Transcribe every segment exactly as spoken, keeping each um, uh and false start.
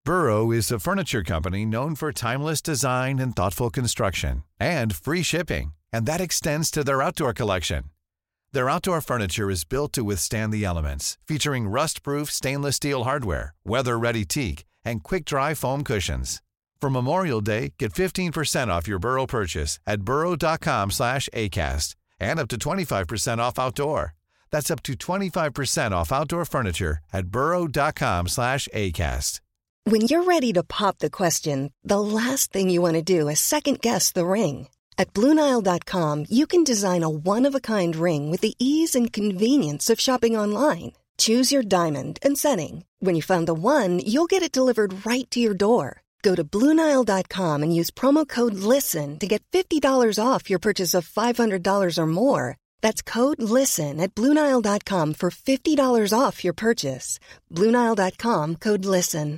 Burrow is a furniture company known for timeless design and thoughtful construction, and free shipping, and that extends to their outdoor collection. Their outdoor furniture is built to withstand the elements, featuring rust-proof stainless steel hardware, weather-ready teak, and quick-dry foam cushions. For Memorial Day, get fifteen percent off your Burrow purchase at burrow.com slash ACAST and up to twenty-five percent off outdoor. That's up to twenty-five percent off outdoor furniture at burrow.com slash ACAST. When you're ready to pop the question, the last thing you want to do is second-guess the ring. At Blue Nile dot com, you can design a one-of-a-kind ring with the ease and convenience of shopping online. Choose your diamond and setting. When you find the one, you'll get it delivered right to your door. Go to Blue Nile dot com and use promo code LISTEN to get fifty dollars off your purchase of five hundred dollars or more. That's code LISTEN at Blue Nile dot com for fifty dollars off your purchase. Blue Nile dot com, code LISTEN.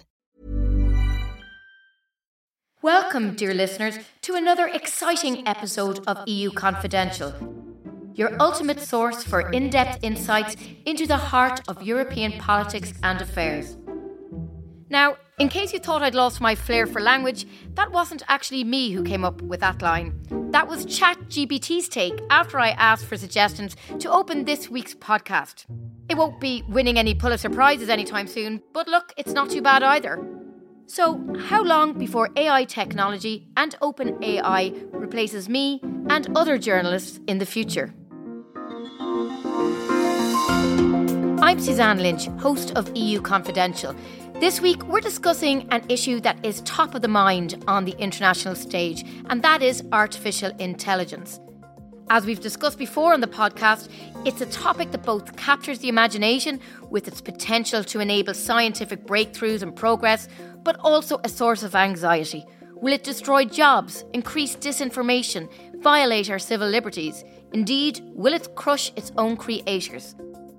Welcome, dear listeners, to another exciting episode of E U Confidential, your ultimate source for in-depth insights into the heart of European politics and affairs. Now, in case you thought I'd lost my flair for language, that wasn't actually me who came up with that line. That was ChatGPT's take after I asked for suggestions to open this week's podcast. It won't be winning any Pulitzer Prizes anytime soon, but look, it's not too bad either. So, how long before A I technology and open A I replaces me and other journalists in the future? I'm Suzanne Lynch, host of E U Confidential. This week, we're discussing an issue that is top of the mind on the international stage, and that is artificial intelligence. As we've discussed before on the podcast, it's a topic that both captures the imagination with its potential to enable scientific breakthroughs and progress, but also a source of anxiety. Will it destroy jobs, increase disinformation, violate our civil liberties? Indeed, will it crush its own creators?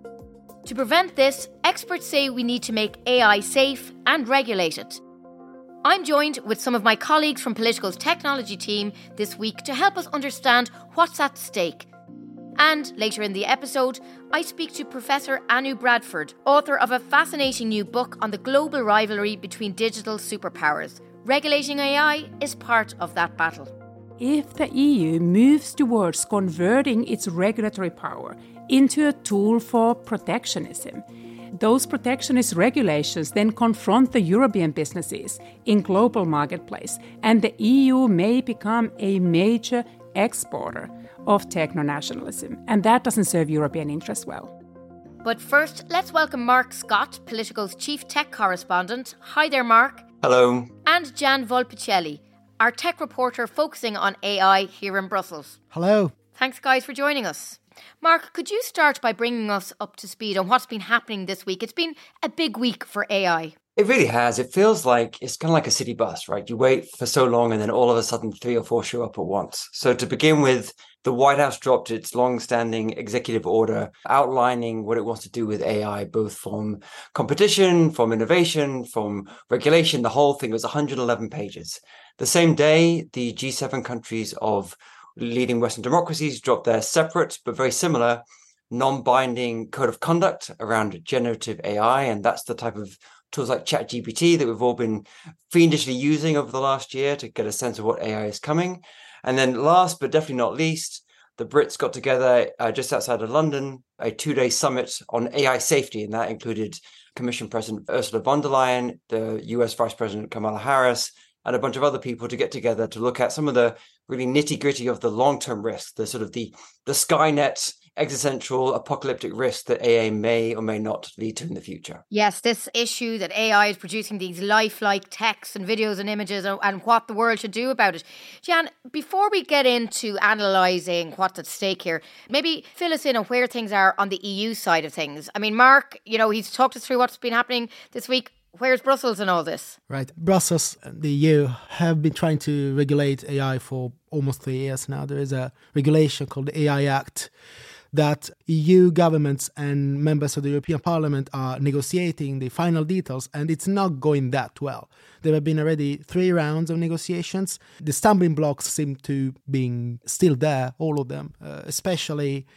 To prevent this, experts say we need to make A I safe and regulate it. I'm joined with some of my colleagues from Politico's technology team this week to help us understand what's at stake. And later in the episode, I speak to Professor Anu Bradford, author of a fascinating new book on the global rivalry between digital superpowers. Regulating A I is part of that battle. If the E U moves towards converting its regulatory power into a tool for protectionism, those protectionist regulations then confront the European businesses in global marketplace, and the E U may become a major exporter of techno-nationalism, and that doesn't serve European interests well. But first, let's welcome Mark Scott, Politico's chief tech correspondent. Hi there, Mark. Hello. And Jan Volpicelli, our tech reporter focusing on A I here in Brussels. Hello. Thanks, guys, for joining us. Mark, could you start by bringing us up to speed on what's been happening this week? It's been a big week for A I. It really has. It feels like it's kind of like a city bus, right? You wait for so long and then all of a sudden three or four show up at once. So to begin with, the White House dropped its long-standing executive order outlining what it wants to do with A I, both from competition, from innovation, from regulation. The whole thing was one hundred eleven pages. The same day, the G seven countries of leading Western democracies dropped their separate but very similar non-binding code of conduct around generative A I. And that's the type of tools like ChatGPT that we've all been fiendishly using over the last year to get a sense of what A I is coming. And then last, but definitely not least, the Brits got together uh, just outside of London, a two-day summit on A I safety. And that included Commission President Ursula von der Leyen, the U S Vice President Kamala Harris, and a bunch of other people to get together to look at some of the really nitty-gritty of the long-term risks, the sort of the, the Skynet existential apocalyptic risk that A I may or may not lead to in the future. Yes, this issue that A I is producing these lifelike texts and videos and images and, and what the world should do about it. Jan, before we get into analysing what's at stake here, maybe fill us in on where things are on the E U side of things. I mean, Mark, you know, he's talked us through what's been happening this week. Where's Brussels in all this? Right. Brussels and the E U have been trying to regulate A I for almost three years now. There is a regulation called the A I Act that E U governments and members of the European Parliament are negotiating the final details, and it's not going that well. There have been already three rounds of negotiations. The stumbling blocks seem to be still there, all of them, uh, especially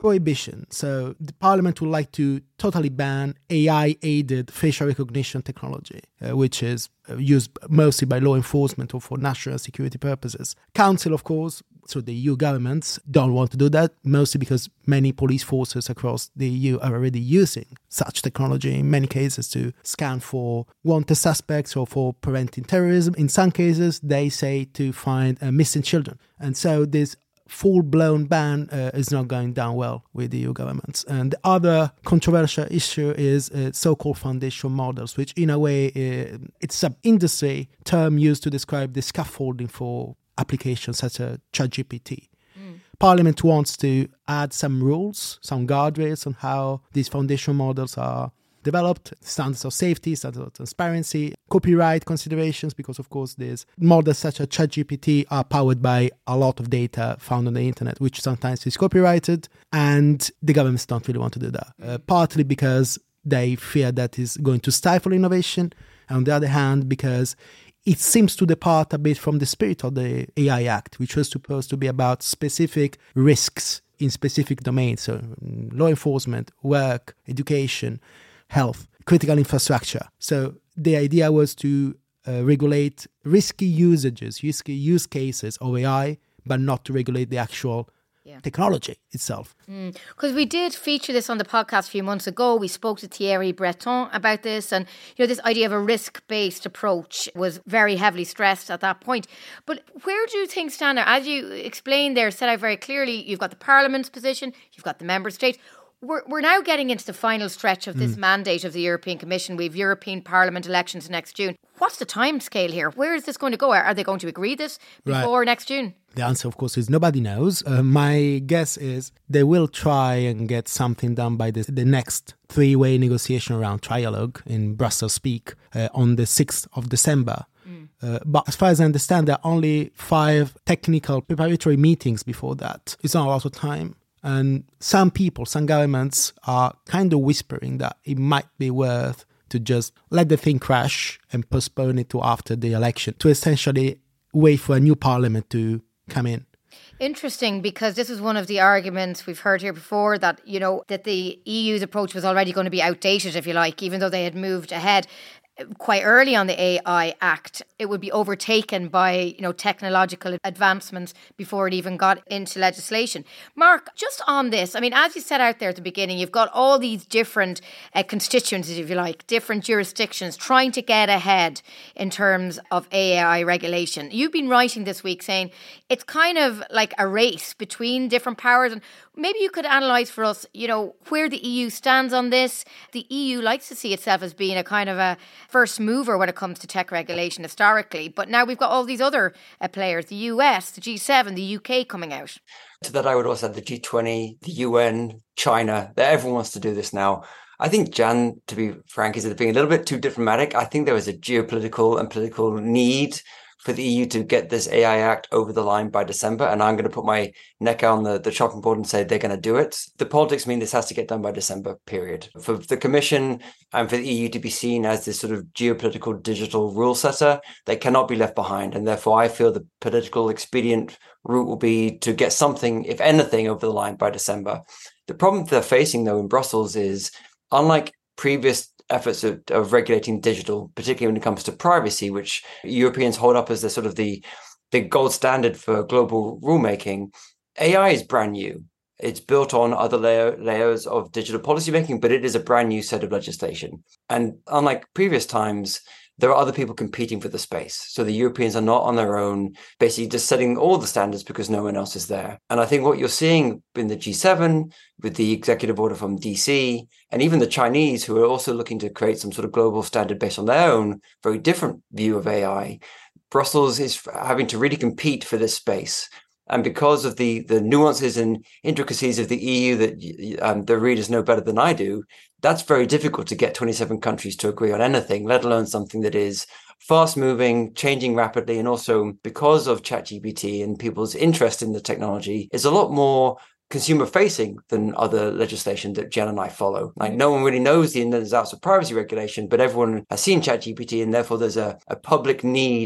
prohibition. So the parliament would like to totally ban A I-aided facial recognition technology, uh, which is uh, used mostly by law enforcement or for national security purposes. Council, of course, so the E U governments don't want to do that, mostly because many police forces across the E U are already using such technology in many cases to scan for wanted suspects or for preventing terrorism. In some cases, they say to find uh, missing children. And so this full-blown ban uh, is not going down well with the E U governments. And the other controversial issue is uh, so-called foundation models, which in a way, uh, it's an industry term used to describe the scaffolding for applications such as ChatGPT. Mm. Parliament wants to add some rules, some guardrails on how these foundation models are developed, standards of safety, standards of transparency, copyright considerations, because of course these models such as ChatGPT are powered by a lot of data found on the internet, which sometimes is copyrighted, and the governments don't really want to do that. Uh, partly because they fear that is going to stifle innovation, and on the other hand, because it seems to depart a bit from the spirit of the A I Act, which was supposed to be about specific risks in specific domains, so law enforcement, work, education, health, critical infrastructure. So the idea was to uh, regulate risky usages, risky use cases of A I, but not to regulate the actual yeah. technology itself. Because mm. we did feature this on the podcast a few months ago. We spoke to Thierry Breton about this, and you know, this idea of a risk-based approach was very heavily stressed at that point. But where do things stand now? As you explained there, set out very clearly, you've got the Parliament's position, you've got the member states. We're, we're now getting into the final stretch of this mm. mandate of the European Commission. We have European Parliament elections next June. What's the time scale here? Where is this going to go? Are they going to agree this before right. next June? The answer, of course, is nobody knows. Uh, my guess is they will try and get something done by this, the next three-way negotiation round, trialogue in Brussels speak, uh, on the sixth of December. Mm. Uh, but as far as I understand, there are only five technical preparatory meetings before that. It's not a lot of time. And some people, some governments are kind of whispering that it might be worth to just let the thing crash and postpone it to after the election, to essentially wait for a new parliament to come in. Interesting, because this is one of the arguments we've heard here before, that, you know, that the E U's approach was already going to be outdated, if you like, even though they had moved ahead quite early on the A I Act. It would be overtaken by, you know, technological advancements before it even got into legislation. Mark, just on this, I mean, as you set out there at the beginning, you've got all these different uh, constituencies, if you like, different jurisdictions trying to get ahead in terms of A I regulation. You've been writing this week saying it's kind of like a race between different powers, and maybe you could analyse for us, you know, where the E U stands on this. The E U likes to see itself as being a kind of a first mover when it comes to tech regulation historically, but now we've got all these other uh, players, the U S, the G seven, the U K coming out. To that, I would also add the G twenty, the U N, China. Everyone wants to do this now. I think Jan, to be frank, is being a little bit too diplomatic. I think there was a geopolitical and political need for the E U to get this A I Act over the line by December, and I'm going to put my neck on the, the chopping board and say they're going to do it. The politics mean this has to get done by December, period. For the Commission and for the E U to be seen as this sort of geopolitical digital rule setter, they cannot be left behind, and therefore I feel the political expedient route will be to get something, if anything, over the line by December. The problem they're facing, though, in Brussels is, unlike previous efforts of, of regulating digital, particularly when it comes to privacy, which Europeans hold up as the sort of the, the gold standard for global rulemaking, A I is brand new. It's built on other layer, layers of digital policymaking, but it is a brand new set of legislation. And unlike previous times, there are other people competing for the space. So the Europeans are not on their own, basically just setting all the standards because no one else is there. And I think what you're seeing in the G seven, with the executive order from D C, and even the Chinese, who are also looking to create some sort of global standard based on their own very different view of A I, Brussels is having to really compete for this space. And because of the, the nuances and intricacies of the E U that um, the readers know better than I do, that's very difficult to get twenty-seven countries to agree on anything, let alone something that is fast-moving, changing rapidly, and also because of ChatGPT and people's interest in the technology is a lot more consumer-facing than other legislation that Jen and I follow. Like, no one really knows the ins and outs of privacy regulation, but everyone has seen ChatGPT, and therefore there's a, a public need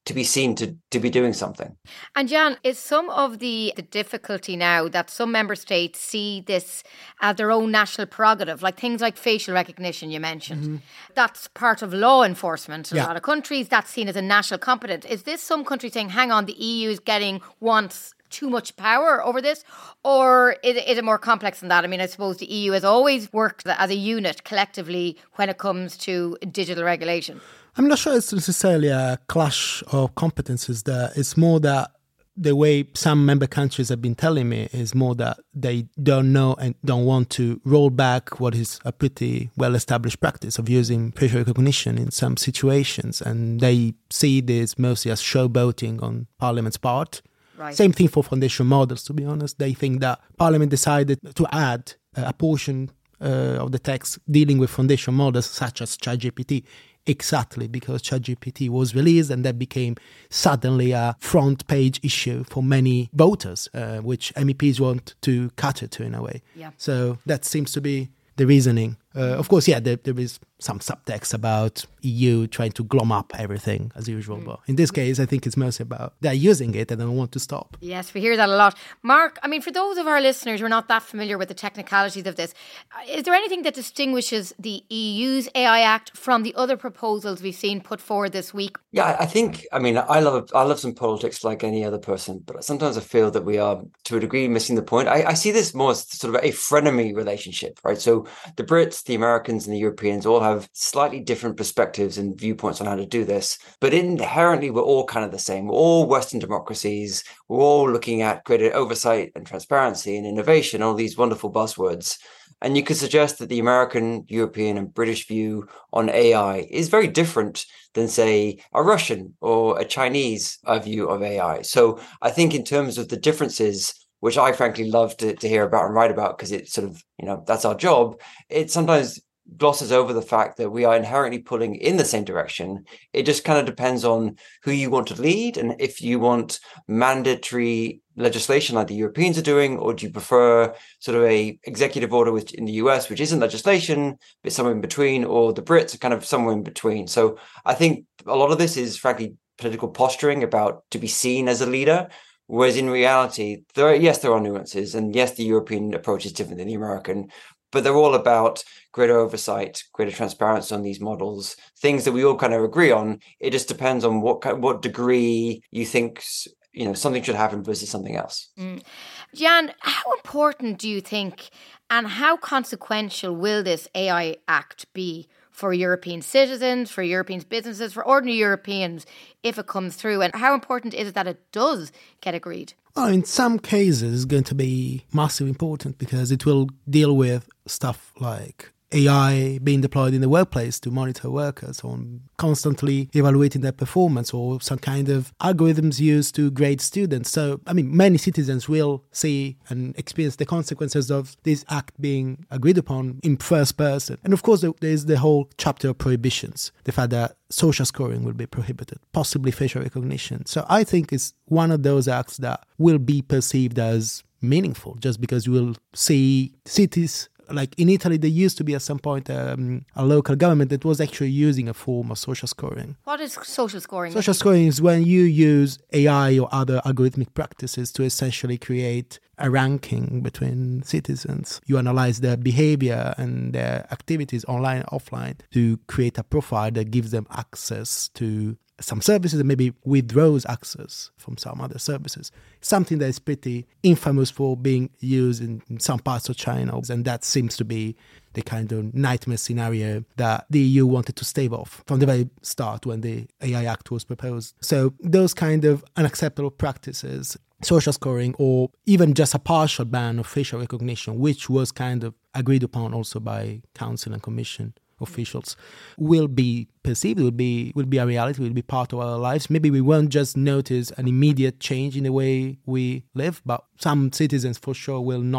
to be seen to, to be doing something. And Jan, is some of the, the difficulty now that some member states see this as their own national prerogative, like things like facial recognition you mentioned? Mm-hmm. That's part of law enforcement in yeah. a lot of countries. That's seen as a national competence. Is this some country saying, hang on, the E U is getting wants too much power over this? Or is it, is it more complex than that? I mean, I suppose the E U has always worked as a unit collectively when it comes to digital regulation. I'm not sure it's necessarily a clash of competences there. It's more that the way some member countries have been telling me is more that they don't know and don't want to roll back what is a pretty well-established practice of using facial recognition in some situations. And they see this mostly as showboating on Parliament's part. Right. Same thing for foundation models, to be honest. They think that Parliament decided to add a portion uh, of the text dealing with foundation models such as ChatGPT exactly because ChatGPT was released and that became suddenly a front page issue for many voters, uh, which M E Ps want to cater to in a way. Yeah. So that seems to be the reasoning. Uh, of course, yeah, there, there is some subtext about E U trying to glom up everything as usual. Mm. But in this case, I think it's mostly about they're using it and they don't want to stop. Yes, we hear that a lot. Mark, I mean, for those of our listeners who are not that familiar with the technicalities of this, is there anything that distinguishes the E U's A I Act from the other proposals we've seen put forward this week? Yeah, I think, I mean, I love I love some politics like any other person, but sometimes I feel that we are, to a degree, missing the point. I, I see this more as sort of a frenemy relationship, right? So the Brits, the Americans and the Europeans all have slightly different perspectives and viewpoints on how to do this, but inherently we're all kind of the same. We're all Western democracies. We're all looking at greater oversight and transparency and innovation, all these wonderful buzzwords. And you could suggest that the American, European and British view on A I is very different than, say, a Russian or a Chinese view of A I. So I think in terms of the differences, which I frankly love to, to hear about and write about because it's sort of, you know, that's our job, it sometimes glosses over the fact that we are inherently pulling in the same direction. It just kind of depends on who you want to lead and if you want mandatory legislation like the Europeans are doing, or do you prefer sort of a executive order which in the U S, which isn't legislation, but somewhere in between, or the Brits are kind of somewhere in between. So I think a lot of this is frankly political posturing about to be seen as a leader. Whereas in reality, there are, yes, there are nuances, and yes, the European approach is different than the American, but they're all about greater oversight, greater transparency on these models, things that we all kind of agree on. It just depends on what what degree you think, you know, something should happen versus something else. Mm. Jan, how important do you think, and how consequential will this A I Act be for European citizens, for European businesses, for ordinary Europeans, if it comes through? And how important is it that it does get agreed? Well, in some cases, it's going to be massively important because it will deal with stuff like A I being deployed in the workplace to monitor workers on constantly evaluating their performance, or some kind of algorithms used to grade students. So, I mean, many citizens will see and experience the consequences of this act being agreed upon in first person. And of course, there's the whole chapter of prohibitions, the fact that social scoring will be prohibited, possibly facial recognition. So I think it's one of those acts that will be perceived as meaningful just because you will see cities. Like in Italy, there used to be at some point um, a local government that was actually using a form of social scoring. What is social scoring? Social scoring is when you use A I or other algorithmic practices to essentially create a ranking between citizens. You analyze their behavior and their activities online and offline to create a profile that gives them access to some services and maybe withdraws access from some other services. Something that is pretty infamous for being used in some parts of China. And that seems to be the kind of nightmare scenario that the E U wanted to stave off from the very start when the A I Act was proposed. So those kind of unacceptable practices, social scoring, or even just a partial ban of facial recognition, which was kind of agreed upon also by Council and Commission officials, will be perceived, will be will be a reality, will be part of our lives. Maybe we won't just notice an immediate change in the way we live, but some citizens for sure will not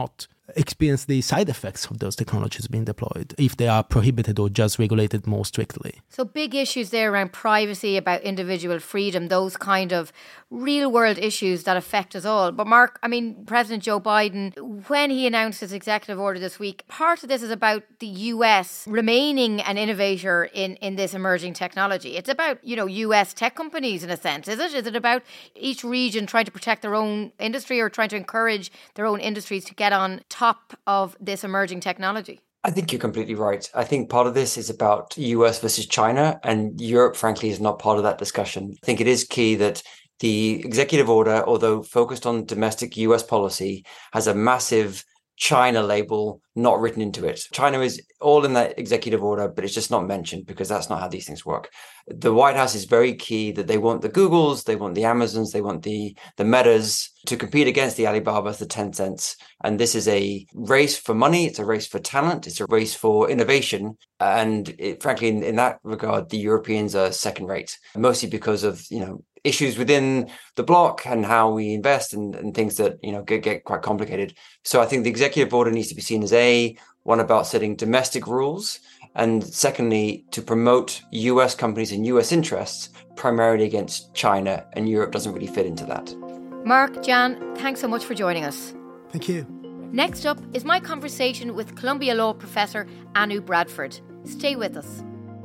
experience the side effects of those technologies being deployed if they are prohibited or just regulated more strictly. So big issues there around privacy, about individual freedom, those kind of real world issues that affect us all. But Mark, I mean, President Joe Biden, when he announced his executive order this week, part of this is about the U S remaining an innovator in, in this emerging technology. It's about, you know, U S tech companies in a sense, is it? Is it about each region trying to protect their own industry or trying to encourage their own industries to get on top of this emerging technology? I think you're completely right. I think part of this is about U S versus China, and Europe, frankly, is not part of that discussion. I think it is key that the executive order, although focused on domestic U S policy, has a massive China label not written into it. China is all in that executive order, but it's just not mentioned because that's not how these things work. The White House is very key that they want the Googles, they want the Amazons, they want the, the Metas to compete against the Alibabas, the Tencents. And this is a race for money. It's a race for talent. It's a race for innovation. And it, frankly, in, in that regard, the Europeans are second rate, mostly because of, you know, issues within the bloc and how we invest and, and things that, you know, get, get quite complicated. So I think the executive order needs to be seen as a, one about setting domestic rules, and secondly, to promote U S companies and U S interests primarily against China, and Europe doesn't really fit into that. Mark, Jan, thanks so much for joining us. Thank you. Next up is my conversation with Columbia Law professor Anu Bradford. Stay with us.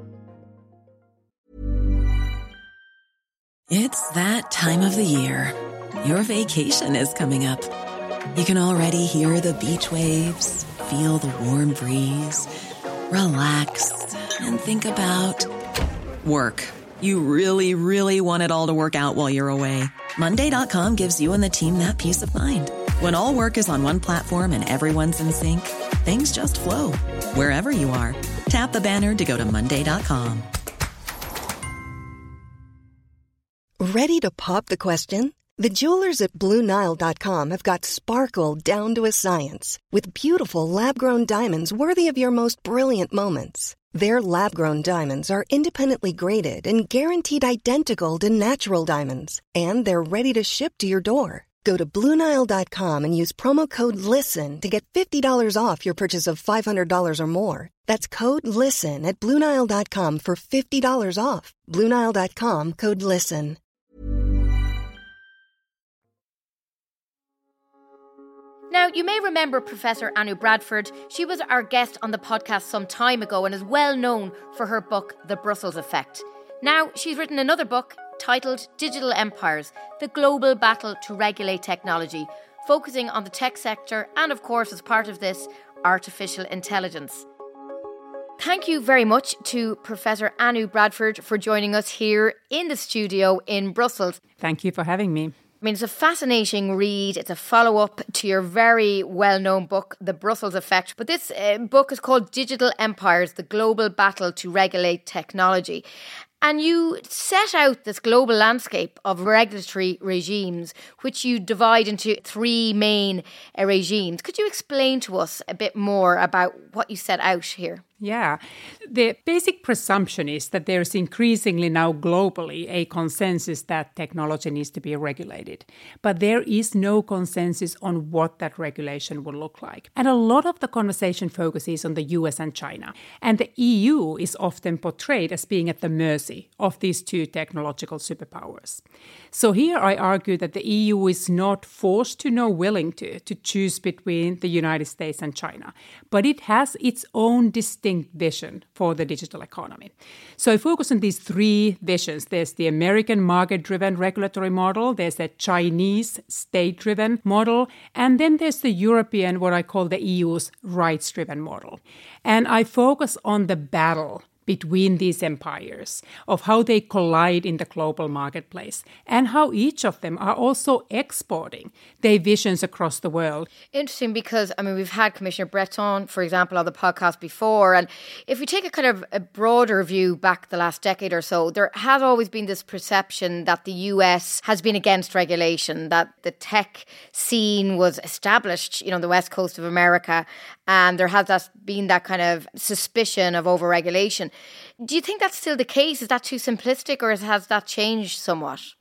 It's that time of the year. Your vacation is coming up. You can already hear the beach waves, feel the warm breeze, relax, and think about work. You really, really want it all to work out while you're away. Monday dot com gives you and the team that peace of mind. When all work is on one platform and everyone's in sync, things just flow. Wherever you are, tap the banner to go to Monday dot com. Ready to pop the question? The jewelers at Blue Nile dot com have got sparkle down to a science with beautiful lab-grown diamonds worthy of your most brilliant moments. Their lab-grown diamonds are independently graded and guaranteed identical to natural diamonds, and they're ready to ship to your door. Go to Blue Nile dot com and use promo code LISTEN to get fifty dollars off your purchase of five hundred dollars or more. That's code LISTEN at Blue Nile dot com for fifty dollars off. Blue Nile dot com, code LISTEN. Now, you may remember Professor Anu Bradford. She was our guest on the podcast some time ago and is well known for her book, The Brussels Effect. Now, she's written another book titled Digital Empires, The Global Battle to Regulate Technology, focusing on the tech sector and, of course, as part of this, artificial intelligence. Thank you very much to Professor Anu Bradford for joining us here in the studio in Brussels. Thank you for having me. I mean, it's a fascinating read. It's a follow-up to your very well-known book, The Brussels Effect. But this uh, book is called Digital Empires, The Global Battle to Regulate Technology. And you set out this global landscape of regulatory regimes, which you divide into three main uh, regimes. Could you explain to us a bit more about what you set out here? Yeah. The basic presumption is that there's increasingly now globally a consensus that technology needs to be regulated. But there is no consensus on what that regulation will look like. And a lot of the conversation focuses on the U S and China. And the E U is often portrayed as being at the mercy of these two technological superpowers. So here I argue that the E U is not forced to nor willing to, to choose between the United States and China. But it has its own distinct vision for the digital economy. So I focus on these three visions. There's the American market-driven regulatory model, there's the Chinese state-driven model, and then there's the European, what I call the E U's rights-driven model. And I focus on the battle between these empires, of how they collide in the global marketplace, and how each of them are also exporting their visions across the world. Interesting, because, I mean, we've had Commissioner Breton, for example, on the podcast before, and if we take a kind of a broader view back the last decade or so, there has always been this perception that the U S has been against regulation, that the tech scene was established, you know, on the west coast of America, and there has that been that kind of suspicion of overregulation. Do you think that's still the case? Is that too simplistic, or has that changed somewhat?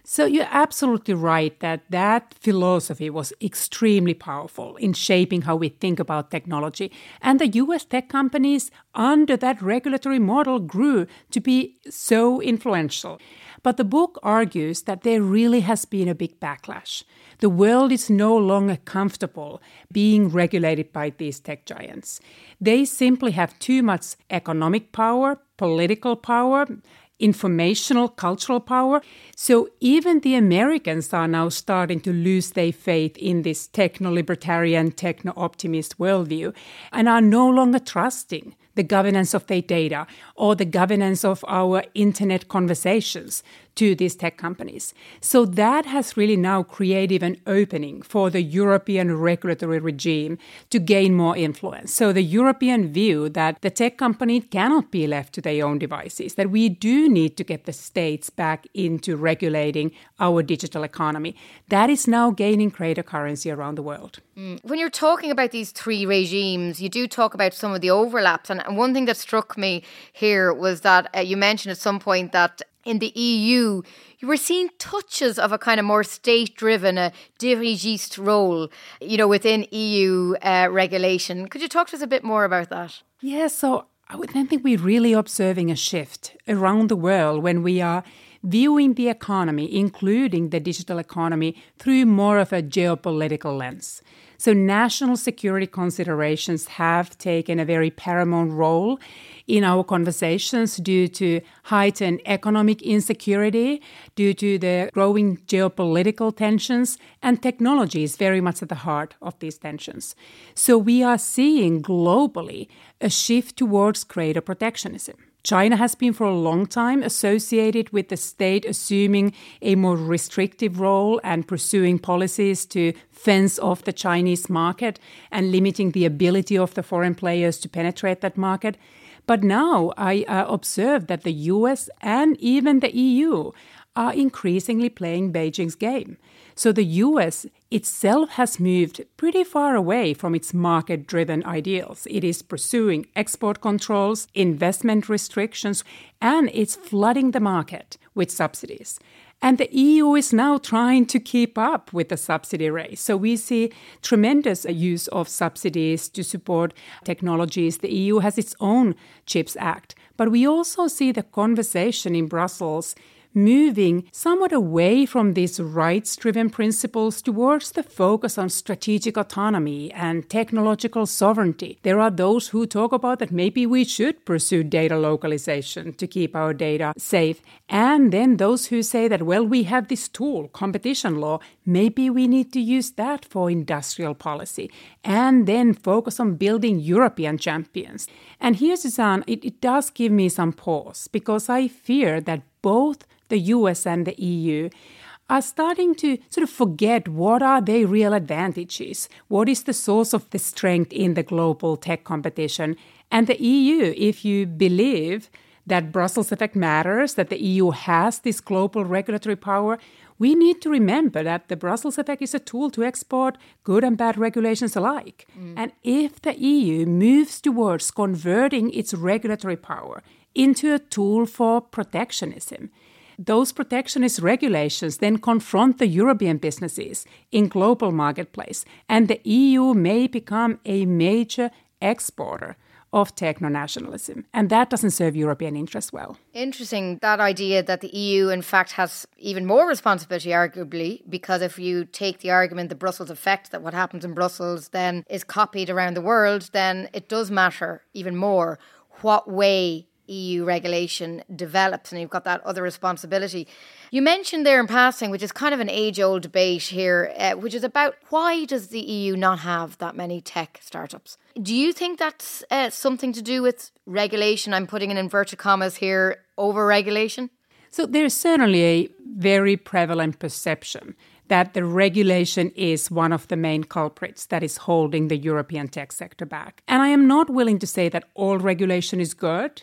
So you're absolutely right that that philosophy was extremely powerful in shaping how we think about technology. And the U S tech companies under that regulatory model grew to be so influential. But the book argues that there really has been a big backlash. The world is no longer comfortable being regulated by these tech giants. They simply have too much economic power, political power, informational, cultural power. So even the Americans are now starting to lose their faith in this techno-libertarian, techno-optimist worldview and are no longer trusting the governance of their data or the governance of our internet conversations to these tech companies. So that has really now created an opening for the European regulatory regime to gain more influence. So the European view that the tech company cannot be left to their own devices, that we do need to get the states back into regulating our digital economy, that is now gaining greater currency around the world. Mm. When you're talking about these three regimes, you do talk about some of the overlaps. And, and one thing that struck me here was that uh, you mentioned at some point that in the E U, you were seeing touches of a kind of more state-driven, a dirigiste role, you know, within E U uh, regulation. Could you talk to us a bit more about that? Yeah, so I would then think we're really observing a shift around the world when we are viewing the economy, including the digital economy, through more of a geopolitical lens. So national security considerations have taken a very paramount role in our conversations due to heightened economic insecurity, due to the growing geopolitical tensions, and technology is very much at the heart of these tensions. So we are seeing globally a shift towards greater protectionism. China has been for a long time associated with the state assuming a more restrictive role and pursuing policies to fence off the Chinese market and limiting the ability of the foreign players to penetrate that market. But now I uh, observe that the U S and even the E U are increasingly playing Beijing's game. So the U S itself has moved pretty far away from its market-driven ideals. It is pursuing export controls, investment restrictions, and it's flooding the market with subsidies. And the E U is now trying to keep up with the subsidy race. So we see tremendous use of subsidies to support technologies. The E U has its own CHIPS Act. But we also see the conversation in Brussels moving somewhat away from these rights-driven principles towards the focus on strategic autonomy and technological sovereignty. There are those who talk about that maybe we should pursue data localization to keep our data safe. And then those who say that, well, we have this tool, competition law, maybe we need to use that for industrial policy. And then focus on building European champions. And here, Suzanne, it, it does give me some pause because I fear that both the U S and the E U are starting to sort of forget what are their real advantages, what is the source of the strength in the global tech competition. And the E U, if you believe that Brussels effect matters, that the E U has this global regulatory power, we need to remember that the Brussels effect is a tool to export good and bad regulations alike. Mm. And if the E U moves towards converting its regulatory power into a tool for protectionism, those protectionist regulations then confront the European businesses in global marketplace, and the E U may become a major exporter of techno-nationalism. And that doesn't serve European interests well. Interesting, that idea that the E U, in fact, has even more responsibility, arguably, because if you take the argument, the Brussels effect, that what happens in Brussels then is copied around the world, then it does matter even more what way E U regulation develops, and you've got that other responsibility. You mentioned there in passing, which is kind of an age-old debate here, uh, which is about why does the E U not have that many tech startups? Do you think that's uh, something to do with regulation? I'm putting in inverted commas here, over-regulation? So there's certainly a very prevalent perception that the regulation is one of the main culprits that is holding the European tech sector back. And I am not willing to say that all regulation is good.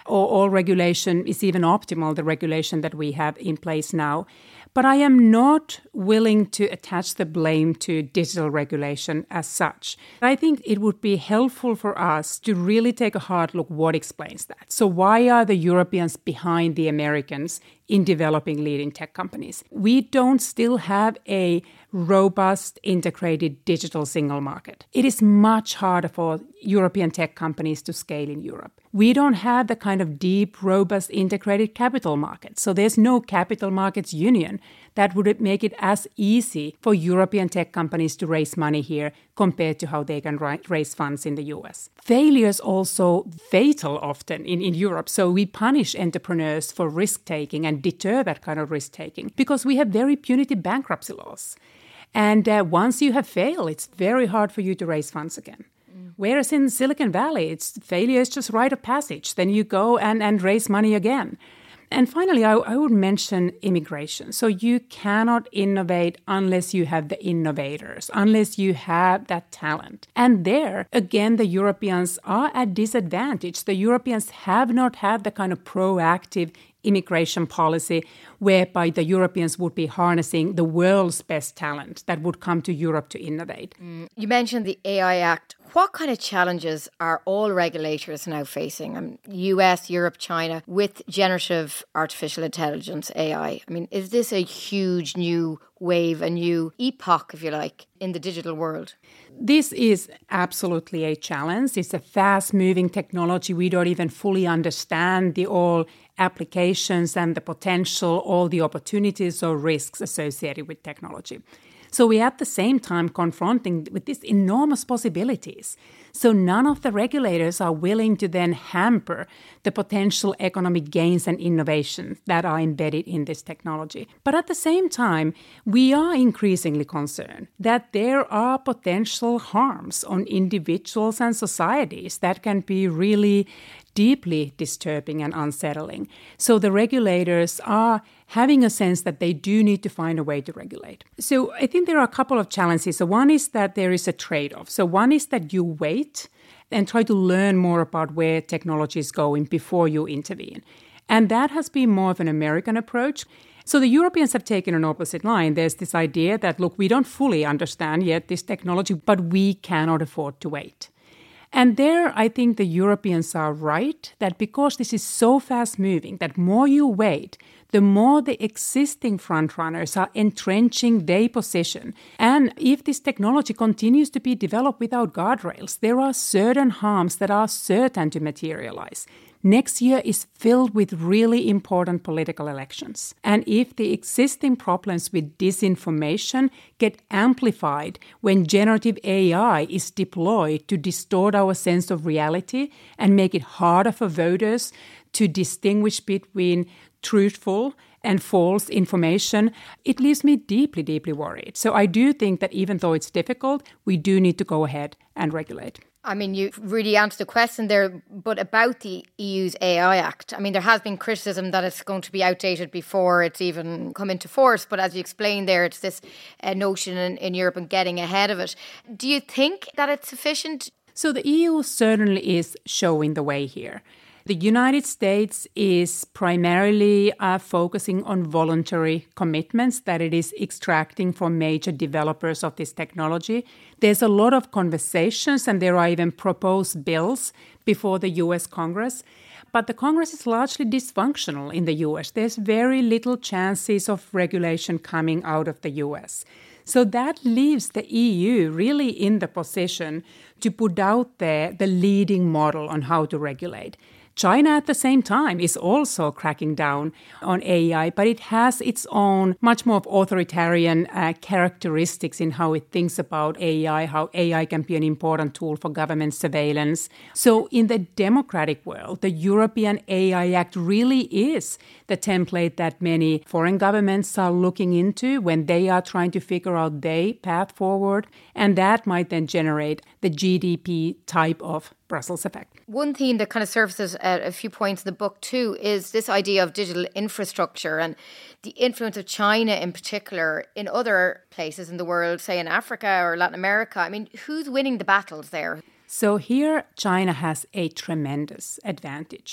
all, all regulation is even optimal, the regulation that we have in place now. But I am not willing to attach the blame to digital regulation as such. I think it would be helpful for us to really take a hard look what explains that. So why are the Europeans behind the Americans in developing leading tech companies? We don't still have a robust, integrated digital single market. It is much harder for European tech companies to scale in Europe. We don't have the kind of deep, robust, integrated capital market. So there's no capital markets union that would make it as easy for European tech companies to raise money here compared to how they can raise funds in the U S. Failure is also fatal often in, in Europe. So we punish entrepreneurs for risk-taking and deter that kind of risk-taking because we have very punitive bankruptcy laws. And uh, once you have failed, it's very hard for you to raise funds again. Mm. Whereas in Silicon Valley, it's failure is just rite of passage. Then you go and, and raise money again. And finally, I, I would mention immigration. So you cannot innovate unless you have the innovators, unless you have that talent. And there, again, the Europeans are at disadvantage. The Europeans have not had the kind of proactive immigration policy whereby the Europeans would be harnessing the world's best talent that would come to Europe to innovate. Mm. You mentioned the A I Act. What kind of challenges are all regulators now facing? Um, U S, Europe, China, with generative artificial intelligence, A I? I mean, is this a huge new wave, a new epoch, if you like, in the digital world? This is absolutely a challenge. It's a fast-moving technology. We don't even fully understand the all applications and the potential, all the opportunities or risks associated with technology. So we are at the same time confronting with these enormous possibilities. So none of the regulators are willing to then hamper the potential economic gains and innovations that are embedded in this technology. But at the same time, we are increasingly concerned that there are potential harms on individuals and societies that can be really deeply disturbing and unsettling. So the regulators are having a sense that they do need to find a way to regulate. So I think there are a couple of challenges. So one is that there is a trade-off. So one is that you wait and try to learn more about where technology is going before you intervene. And that has been more of an American approach. So the Europeans have taken an opposite line. There's this idea that, look, we don't fully understand yet this technology, but we cannot afford to wait. And there, I think the Europeans are right, that because this is so fast-moving, that more you wait, the more the existing frontrunners are entrenching their position. And if this technology continues to be developed without guardrails, there are certain harms that are certain to materialize. Next year is filled with really important political elections. And if the existing problems with disinformation get amplified when generative A I is deployed to distort our sense of reality and make it harder for voters to distinguish between truthful and false information, it leaves me deeply, deeply worried. So I do think that even though it's difficult, we do need to go ahead and regulate. I mean, you really answered the question there, but about the E U's A I Act, I mean, there has been criticism that it's going to be outdated before it's even come into force. But as you explained there, it's this uh, notion in, in Europe and getting ahead of it. Do you think that it's sufficient? So the E U certainly is showing the way here. The United States is primarily uh, focusing on voluntary commitments that it is extracting from major developers of this technology. There's a lot of conversations and there are even proposed bills before the U S Congress. But the Congress is largely dysfunctional in the U S. There's very little chances of regulation coming out of the U S. So that leaves the E U really in the position to put out there the leading model on how to regulate. China, at the same time, is also cracking down on A I, but it has its own much more authoritarian uh, characteristics in how it thinks about A I, how A I can be an important tool for government surveillance. So in the democratic world, the European A I Act really is the template that many foreign governments are looking into when they are trying to figure out their path forward. And that might then generate the G D P type of Brussels effect. One theme that kind of surfaces at a few points in the book too is this idea of digital infrastructure and the influence of China in particular in other places in the world, say in Africa or Latin America. I mean, who's winning the battles there? So here China has a tremendous advantage.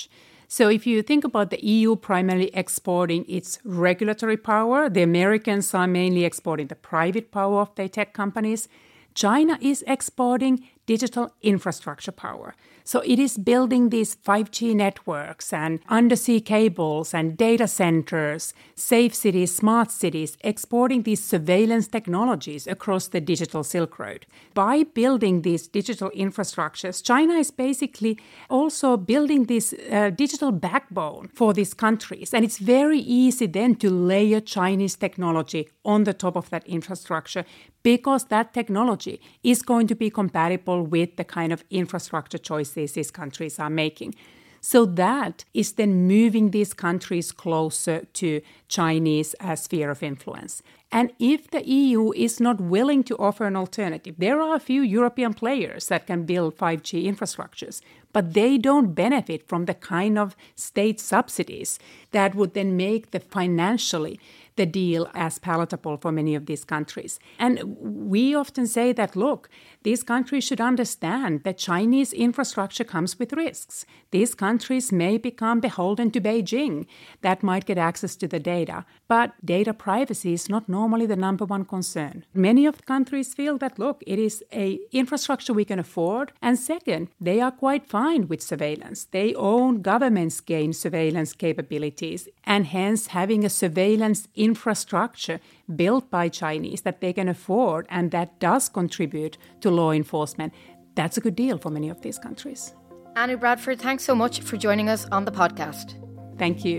So if you think about the E U primarily exporting its regulatory power, the Americans are mainly exporting the private power of their tech companies. China is exporting digital infrastructure power. So it is building these five G networks and undersea cables and data centers, safe cities, smart cities, exporting these surveillance technologies across the digital Silk Road. By building these digital infrastructures, China is basically also building this uh, digital backbone for these countries. And it's very easy then to layer Chinese technology on the top of that infrastructure, because that technology is going to be compatible with the kind of infrastructure choices these countries are making. So that is then moving these countries closer to Chinese uh, sphere of influence. And if the E U is not willing to offer an alternative, there are a few European players that can build five G infrastructures, but they don't benefit from the kind of state subsidies that would then make the financially the deal as palatable for many of these countries. And we often say that, look, these countries should understand that Chinese infrastructure comes with risks. These countries may become beholden to Beijing that might get access to the data. But data privacy is not normally the number one concern. Many of the countries feel that, look, it is an infrastructure we can afford. And second, they are quite fine with surveillance. They own governments gain surveillance capabilities, and hence having a surveillance infrastructure built by Chinese that they can afford and that does contribute to law enforcement, that's a good deal for many of these countries. Anu Bradford, thanks so much for joining us on the podcast. Thank you.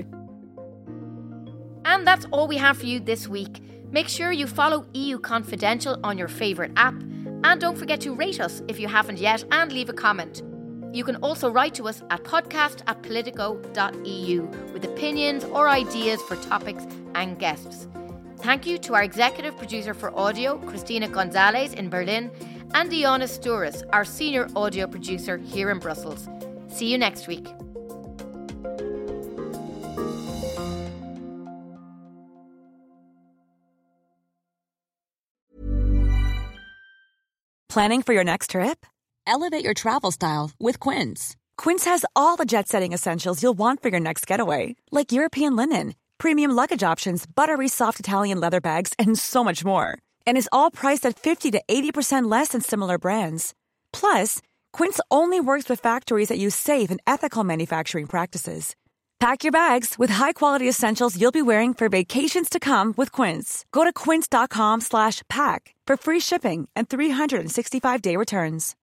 And that's all we have for you this week. Make sure you follow E U Confidential on your favourite app, and don't forget to rate us if you haven't yet and leave a comment. You can also write to us at podcast at politico dot e u with opinions or ideas for topics and guests. Thank you to our executive producer for audio, Christina Gonzalez in Berlin, and Diana Stouris, our senior audio producer here in Brussels. See you next week. Planning for your next trip? Elevate your travel style with Quince. Quince has all the jet-setting essentials you'll want for your next getaway, like European linen, premium luggage options, buttery soft Italian leather bags, and so much more. And is all priced at fifty to eighty percent less than similar brands. Plus, Quince only works with factories that use safe and ethical manufacturing practices. Pack your bags with high-quality essentials you'll be wearing for vacations to come with Quince. Go to quince dot com slash pack for free shipping and three sixty-five day returns.